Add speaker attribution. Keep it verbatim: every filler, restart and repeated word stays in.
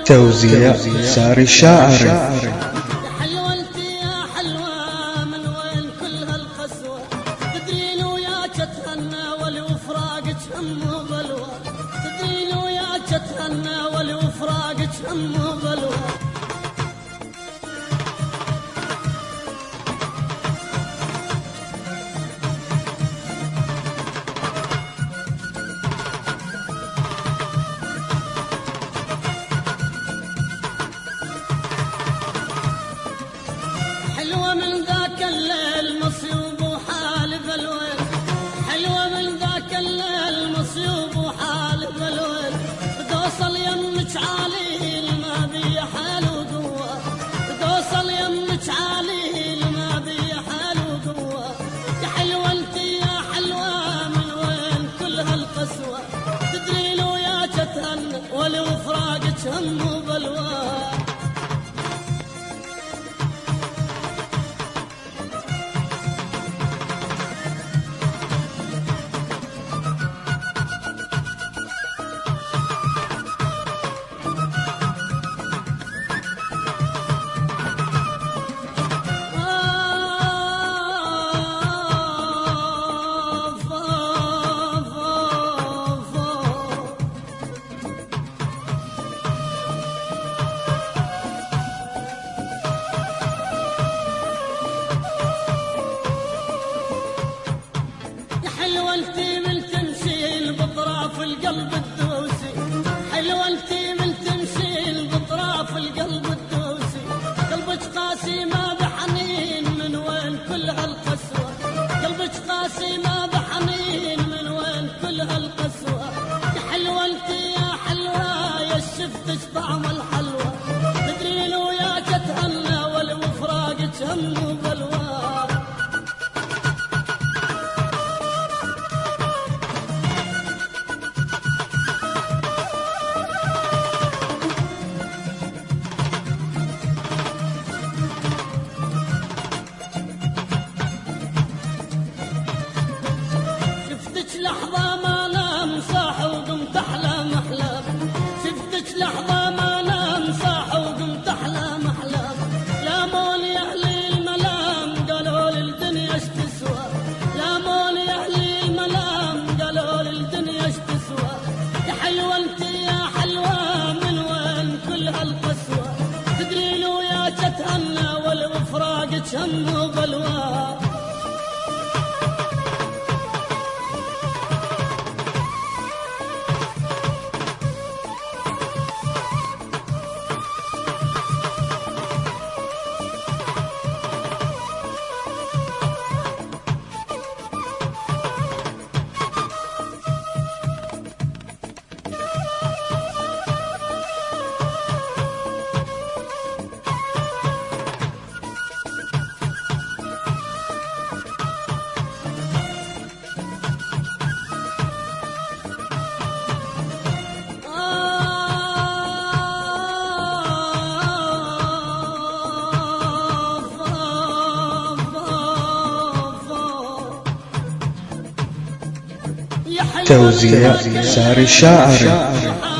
Speaker 1: توزيع ساري الشاعري.
Speaker 2: تتهنى ولوفراقك هم بلوى. حلوة من ذاك الليل مصيوب وحال بلوى، حلوة من ذاك الليل مصيوب وحال بلوى. توصل يمك عالي ما بي حال وقوة، توصل يمك عالي ما بي حال وقوة. يا حلوة انت يا حلوة من وين كل هالقسوة، تدري لو يا تتهنى ولو فراقك هم بلوى. حلوة انتي من تمشيل بطراف القلب الدوسي، حلوة انتي من تمشيل بطراف القلب الدوسي. قلبك قاسي ما بحنين من وين كل هالقسوة، قلبك قاسي ما بحنين من وين كل هالقسوة. يا حلوة انتي يا حلوة يا شفتش طعم الحلوى، تدري لو يا تتهنى ولو فراقك هم بلوى. لحظة ما نام صاح وقمت أحلام أحلام، شفتك لحظة ما نام صاح وقمت أحلام أحلام. لامون يا أهلي الملام قالوا لي الدنيا ايش تسوى، لامون يا أهلي الملام قالوا لي الدنيا ايش تسوى. يا حلوة انت يا حلوة من وين كل هالقسوة، تدري لو يا تتهنى ولو فراقك هم بلوى.
Speaker 1: توزيع ساري الشاعري.